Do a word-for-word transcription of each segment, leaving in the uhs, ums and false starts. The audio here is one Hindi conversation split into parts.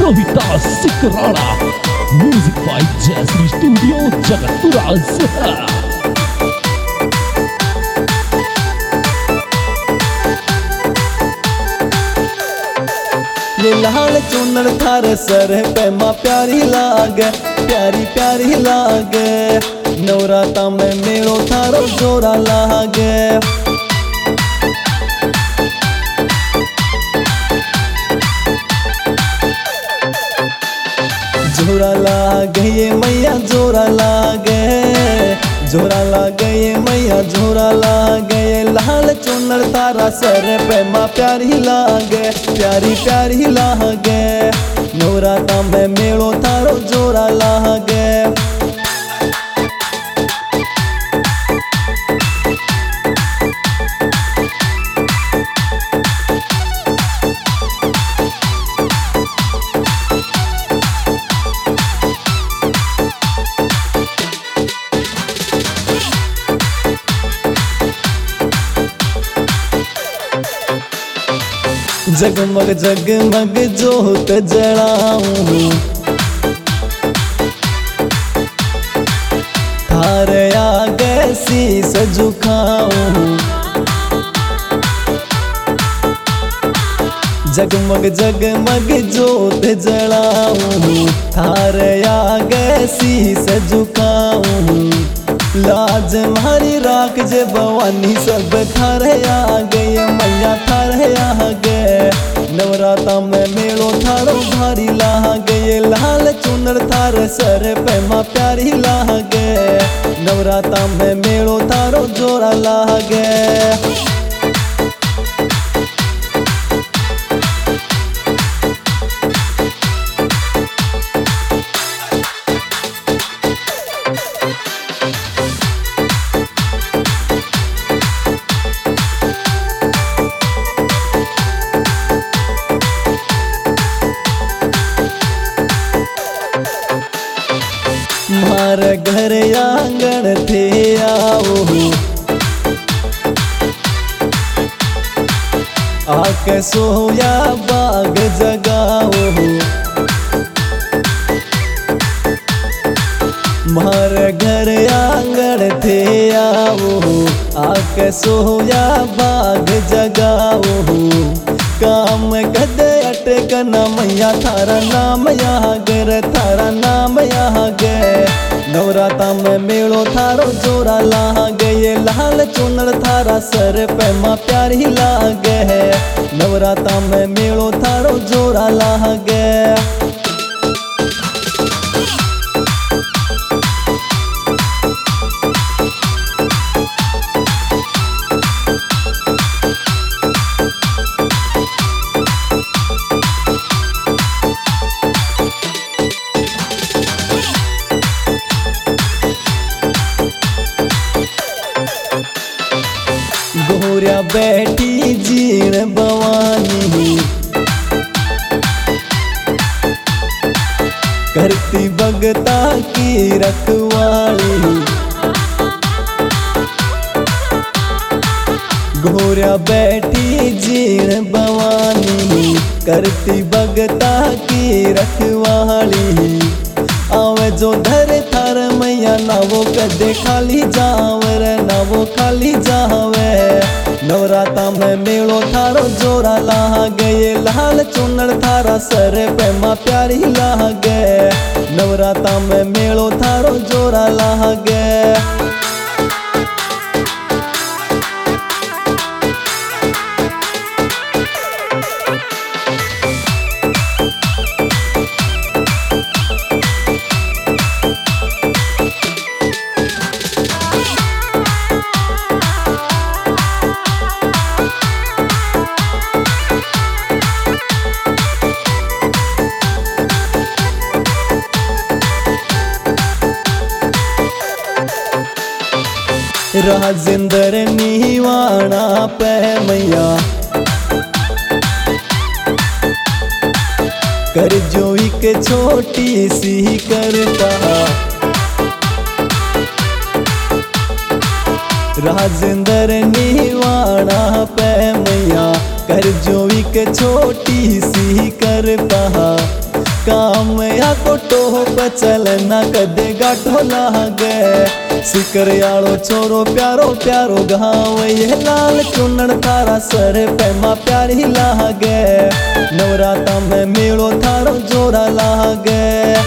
Rovita Sikrana. Music by Jazzy Studio Jagatpura. ये लाल चुनर थार सर पे माँ प्यारी लागे, प्यारी प्यारी लागे। नवराता में मेलो थारो जोरा लागे। जोरा लागे ये मैया जोरा लागे, जोरा लागे ये मैया जोरा लागे। ये लाल चुनर तारा सर पे माँ प्यारी लागे, प्यारी प्यारी लागे। नवराता में मेलो थारो जोरा लागे। जगमग जगमग जोत जलाऊं, थारे आगे शीस झुकाऊं। जगमग जगमग जोत जलाऊं, थारे आगे शीस झुकाऊं। लाज मारी राख जे भवानी सब थारे आगे, ये मैया थारे आगे। नवराता में मेलो थारो भारी लागे। ये लाल चुनर थार सर पे माँ प्यारी लागे। नवराता में मेलो थारो जोरा लागे। मार घर आंगन थे आओ, आके सोया बाग जगाओ। मार घर आंगन थे आओ, आके सोया बाग जगाओ। काम गदे अटकना मैया थारा नाम यहाँ गर, थारा नाम यहाँ गे। नवराता में मेलो थारो जोरा लागे। ये लाल चुनर थारा सर पे माँ प्यारी लागे। नवराता में मेलो थारो जोरा लागे। गोरिया बैठी जीण भवानी, करती भगता की रखवाली। गोरिया बैठी जीण भवानी, करती भगता की रखवाली। आवे जो धर थार मैया ना वो कदे खाली जावे रे, ना वो खाली जावे। नवराता में मेलो थारो जोरा लागे। ये लाल चुनर थारा सर पे माँ प्यारी लागे। नवराता में मेलो थारो जोरा लागे। राजेंद्र नीवाणा पे मैया, कर जो एक छोटी सी करता। राजेंद्र नीवाणा पे मैया, कर जो एक छोटी सी कर पहा। काम या को टोप चलना कदे गाठो लागे सिकरियालो छोरो प्यारो प्यारो गाँव ये लाल चुनर थारा सर पे माँ प्यारी लागे नवराता में मेलो थारो जोरा लागे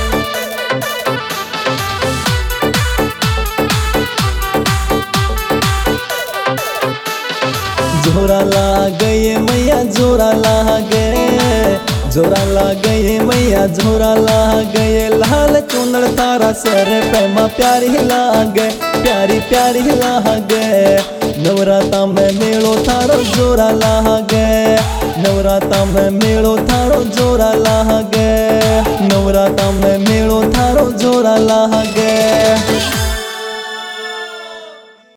जोरा लागे मैया जोरा लागे जोरा लागे मैया जोरा लागे लाल चुनर तारा सर पे माँ प्यारी लागे प्यारी प्यारी लागे नवराता में मेलो थारो जोरा लागे नवराता में मेलो थारो जोरा लागे नवराता में मेलो थारो जोरा लागे।